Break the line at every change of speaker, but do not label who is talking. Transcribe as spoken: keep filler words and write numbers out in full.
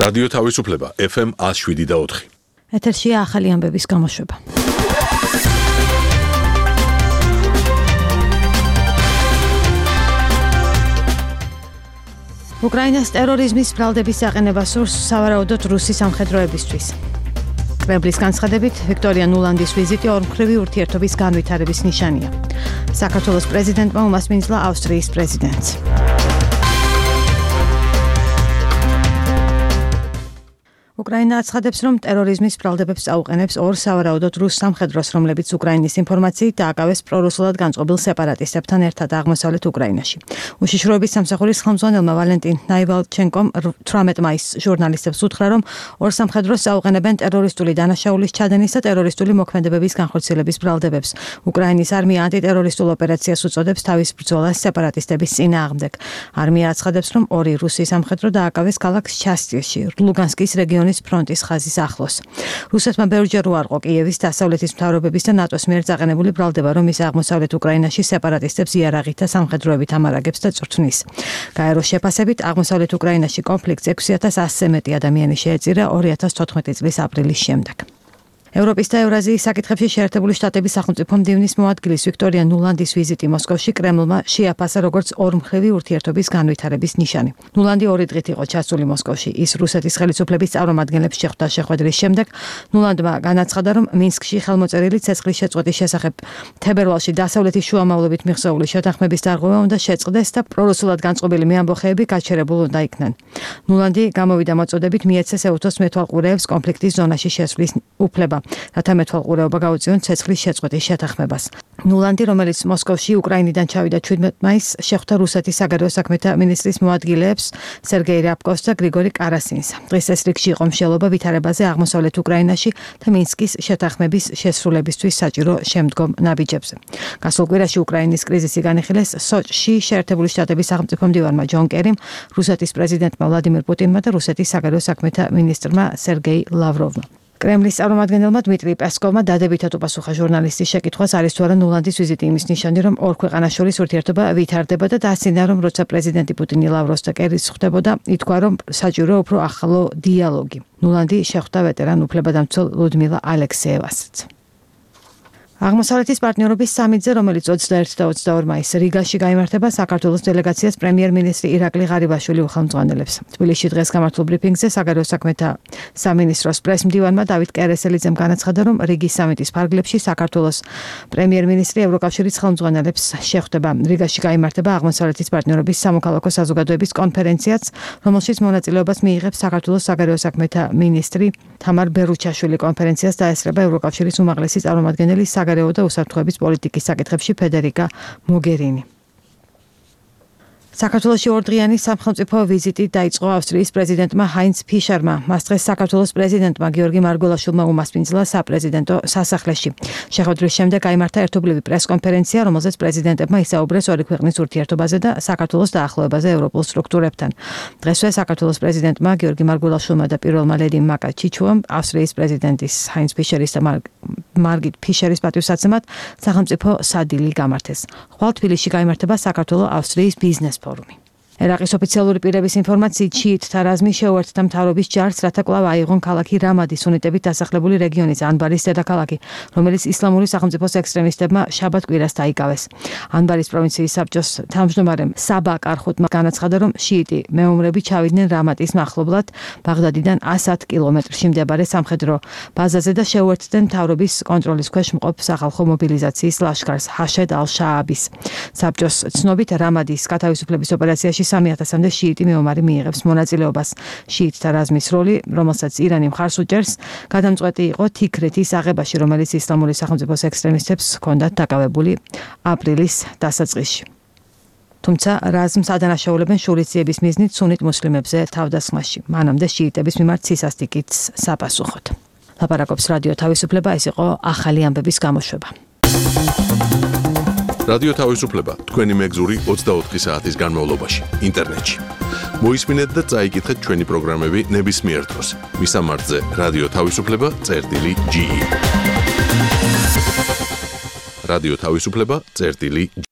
რადიო თავისუფლება ეფ ემ one oh seven და four.
ეთერშია ახალი ამბების გამოშვება. უკრაინას ტერორიზმის ბრალდების აყენება სურს სავარაუდოდ რუსი სამხედროებისთვის. კრემლის განცხადებით, ვიქტორია ნულანდის ვიზიტი ორმხრივი ურთიერთობის განვითარების ნიშანია. საქართველოს პრეზიდენტმა უმასპინძლა ავსტრიის პრეზიდენტს. უკრაინა აცხადებს, რომ ტერორიზმის ბრალდებებს აუყენებს ორ სავარაუდოდ რუს სამხედროს, რომლებიც უკრაინის ინფორმაციით დააკავეს პრორუსულად განწყობილ სეპარატისტებთან ერთად აღმოსავლეთ უკრაინაში. უშიშროების სამსახურის ხელმძღვანელმა ვალენტინ ნაივალჩენკომ eighteen მაისს ჟურნალისტებს უთხრა, რომ ორ სამხედროს აუყენებენ ტერორისტული დანაშაულის ჩადენის და ტერორისტული მოქმედებების განხორციელების ბრალდებებს. უკრაინის არმია ანტიტერორისტულ ოპერაციას უწოდებს თავის ბრძოლას სეპარატისტების წინააღმდეგ. არმია აცხადებს, რომ ორი რუსი სამხედრო დააკავეს ქალაქ შასტიში, ლუგანსკის რეგიონის ფრონტის ხაზის ახლოს. რუსეთმა ბევრჯერ უარყო კიევის დასავლეთის მთავრობების და ნატოს მიერ წაყენებული ბრალდება, რომ ის აღმოსავლეთ უკრაინაში სეპარატისტებს იარაღით და სამხედროებით ამარაგებს და წვრთნის. გაეროს შეფასებით, აღმოსავლეთ უკრაინაში კონფლიქტს six thousand one hundred მეტი ადამიანი შეეწირა twenty fourteen წლის აპრილის შემდეგ. ევროპის და ევრაზიის საკითხებში შეერთებული შტატების სახელმწიფო მდივნის მოადგილის ვიქტორია ნულანდის ვიზიტი მოსკოვში კრემლმა შეაფასა როგორც ორმხრივი ურთიერთობის განვითარების ნიშანი. ნულანდი ორი დღით იყო ჩასული მოსკოვში. ის რუსეთის ხელისუფლების წარმომადგენლებს შეხვდა შეხვედრის შემდეგ. ნულანდმა განაცხადა, რომ მინსკში ხელმოწერილი ცეცხლის შეწყვეტის შესახებ თებერვალში დასავლეთის შუამავლობით მიღწეული შეთანხმების დარღვევა უნდა შეწყდეს და პრორუსულად განწყობილი მეამბოხეები გაჩერებულ უნდა იქნენ. ნულანდი გამოვიდა მოწოდებით მიეცეს ეუთოს მეთვალყურეებს კონფლიქტის ზონაში შესვლის უფლება. რათა მეთვალყურეობა გაუწიონ ცეცხლის შეწყვეტის შეთანხმებას. ნულანდი, რომელიც მოსკოვში უკრაინიდან ჩავიდა seventeen მაისს, შეხვდა რუსეთის საგარეო საქმეთა მინისტრის მოადგილეებს სერგეი რябკოვს და გრიგორი კარასინს. დღეს ეს რიგში იყო მსჯელობა ვითარებაზე აღმოსავლეთ უკრაინაში და მინსკის შეთანხმების შესრულებისთვის საჭირო შემდგომ ნაბიჯებზე. გასულ კვირაში უკრაინის კრიზისი განიხილეს სოჭში შეერთებული შტატების სახელმწიფო მდივანმა ჯონ კერიმ, რუსეთის პრეზიდენტმა ვლადიმირ პუტინმა და რუსეთის საგარეო საქმეთა მინისტრმა სერგეი ლავროვმა. კრემლის წარმომადგენელმა დმიტრი პესკოვმა დადებითად უპასუხა ჟურნალისტის შეკითხვას, არის თუ არა ნულანდის ვიზიტი იმის ნიშანი, რომ ორ ქვეყანას შორის ურთიერთობა ვითარდება და დასცინდა, რომ როცა პრეზიდენტი პუტინი ლავროვს და კერის ხვდებოდა, ითქვა, რომ საჭირო უფრო ახლო დიალოგი. ნულანდი შეხვდა ვეტერან უფლებადამცველ ლუდმილა ალექსეევასაც. აღმოსავლეთის პარტნიორობის სამიტზე, რომელიც twenty-one და twenty-two მაისს რიგაში გაიმართება, საქართველოს დელეგაციას პრემიერ-მინისტრი ირაკლი ღარიბაშვილი უხელმძღვანელებს. თბილისში დღეს გამართულ ბრიფინგზე საგარეო საქმეთა სამინისტროს პრესმდივანმა დავით კერესელიძემ განაცხადა, რომ რიგის სამიტის ფარგლებში საქართველოს პრემიერ-მინისტრი ევროკავშირის ხელმძღვანელებს შეხვდება. რიგაში გაიმართება აღმოსავლეთის პარტნიორობის სამოქალაქო საზოგადოების კონფერენციაც, რომელშიც მონაწილეობას მიიღებს საქართველოს საგარეო საქმეთა მინისტრი თამარ ბერუჩაშვილი. კონფერენციას დაესწრება ევროკავშირის უმაღლესი წარმომადგენელი საგარეო და უსაფრთხოების პოლიტიკის საკითხებში ფედერიკა მოგერინი. საქართველოში ორდღიანი სახელმწიფო ვიზიტი დაიწყო ავსტრიის პრეზიდენტმა ჰაინც ფიშერმა. მას დღეს საქართველოს პრეზიდენტმა გიორგი მარგველაშვილმა უმასპინძლა საპრეზიდენტო სასახლეში. შეხვედრის შემდეგ გაიმართა ერთობლივი პრესკონფერენცია, რომელზეც პრეზიდენტებმა ისაუბრეს ორი ქვეყნის ურთიერთობაზე და საქართველოს დაახლოებაზე ევროპულ სტრუქტურებთან. დღესვე საქართველოს პრეზიდენტმა გიორგი მარგველაშვილმა და პირველმა ლედიმ მაკა ჩიჩუამ ავსტრიის პრეზიდენტის ჰაინც ფიშერის და მარგით ფიშერის პატივსაცემად სახელმწიფო სადილი გამართეს. ხვალ თბილისში გაიმართება საქართველო-ავსტრიის ბიზნეს ფორუმი. ერაყის ოფიციალური პირების ინფორმაციით შიიტთა რაზმი შეუერთდა მთავრობის ჯარს, რათა კვლავ აიღონ ქალაქი რამადი, სუნიტებით დასახლებული რეგიონის ანბარის დედაქალაქი, რომელიც ისლამური სახელმწიფოს ექსტრემისტებმა შაბათ კვირას დაიკავეს. ანბარის პროვინციის საბჭოს თავმჯდომარემ საბა კარხუტმა განაცხადა, რომ შიიტი მეომრები ჩავიდნენ რამადის მახლობლად ბაღდადიდან one hundred კილომეტრში მდებარე სამხედრო ბაზაზე და შეუერთდნენ მთავრობის კონტროლის ქვეშ მყოფ სახალხო მობილიზაციის ლაშქარს ჰაშედ ალ-შააბის. საბჭოს ცნობით რამადის გათავისუფლების ოპერაციაში სამი ათასამდე შიიტი მეომარი მიიღებს მონაწილეობას. შიიტთა რაზმის როლი, რომელსაც ირანი მხარს უჭერს, გადამწყვეტი იყო თიქრეთის აღებაში, რომელიც ისლამური სახელმწიფოს ექსტრემისტებს ჰქონდათ დაკავებული აპრილის დასაწყისში. თუმცა რაზმს ადანაშაულებენ შურისძიების მიზნით სუნით მუსლიმებზე თავდასხმაში. მანამდე შიიტების მიმართ ცისასტიკით საპასუხოდ. ლაპარაკობს რადიო თავისუფლება, ეს იყო ახალი ამბების გამოშვება.
რადიო თავისუფლება თქვენი მეგზური twenty-four საათის განმავლობაში ინტერნეტში. მოისმინეთ და წაიკითხეთ ჩვენი პროგრამები ნებისმიერ დროს. მისამართზე რადიო თავისუფლება წერტილი ჯი. რადიო თავისუფლება წერტილი